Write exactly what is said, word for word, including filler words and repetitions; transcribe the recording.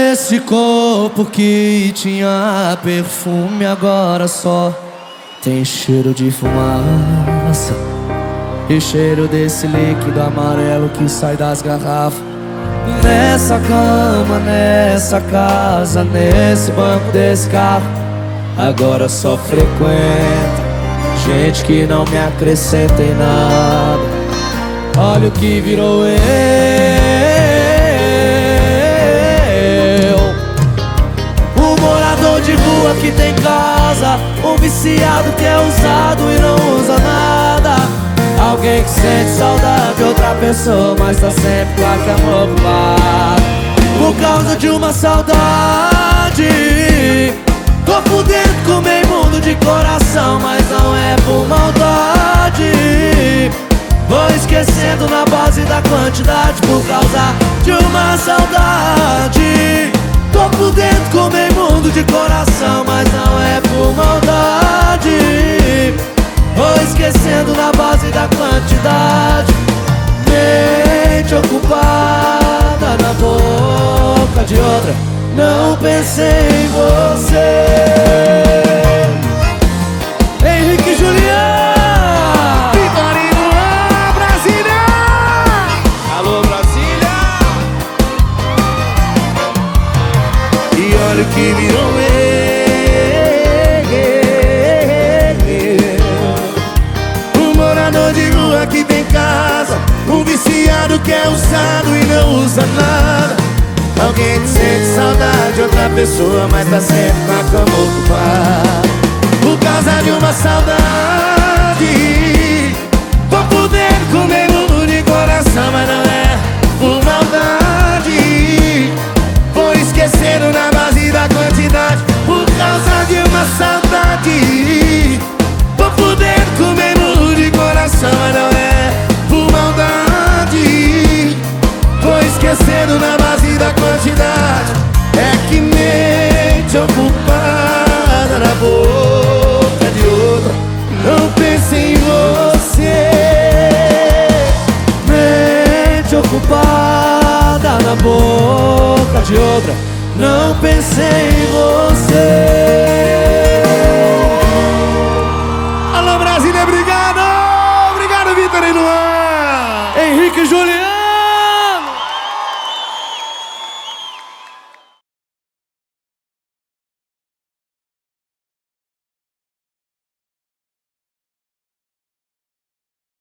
Esse corpo que tinha perfume agora só tem cheiro de fumaça e cheiro desse líquido amarelo que sai das garrafas. Nessa cama, nessa casa, nesse banco desse carro, agora só frequenta gente que não me acrescenta em nada. Olha o que virou eu, um morador de rua que tem casa, um viciado que é usado e não usa nada. Alguém que sente saudade de outra pessoa, mas tá sempre com a cama ocupada. Por causa de uma saudade, tô por dentro com meio mundo de coração, mas não é por maldade. Vou esquecendo na base da quantidade por causa de uma saudade. Tô por dentro com meio mundo de coração, mas não é por maldade. Vou esquecendo na base da quantidade. Mente ocupada na boca de outra, não pensei em você. Henrique e Julián, Vitorino, Brasília! alô Brasília! E olha o que virou eu, um morador de rua que tem casa, um viciado que é usado e não usa nada. Alguém que sente saudade de outra pessoa, mas tá sempre com a cama ocupada. Por causa de uma saudade, tô por dentro com meio mundo de coração, mas não é por maldade. Vou esquecendo na base da quantidade. Por causa de uma saudade, tô por dentro com meio mundo de coração, mas não é por maldade. Vou esquecendo na base da quantidade. É que mente ocupada na boca de outra, não pense em você. Mente ocupada na boca de outra, não pensei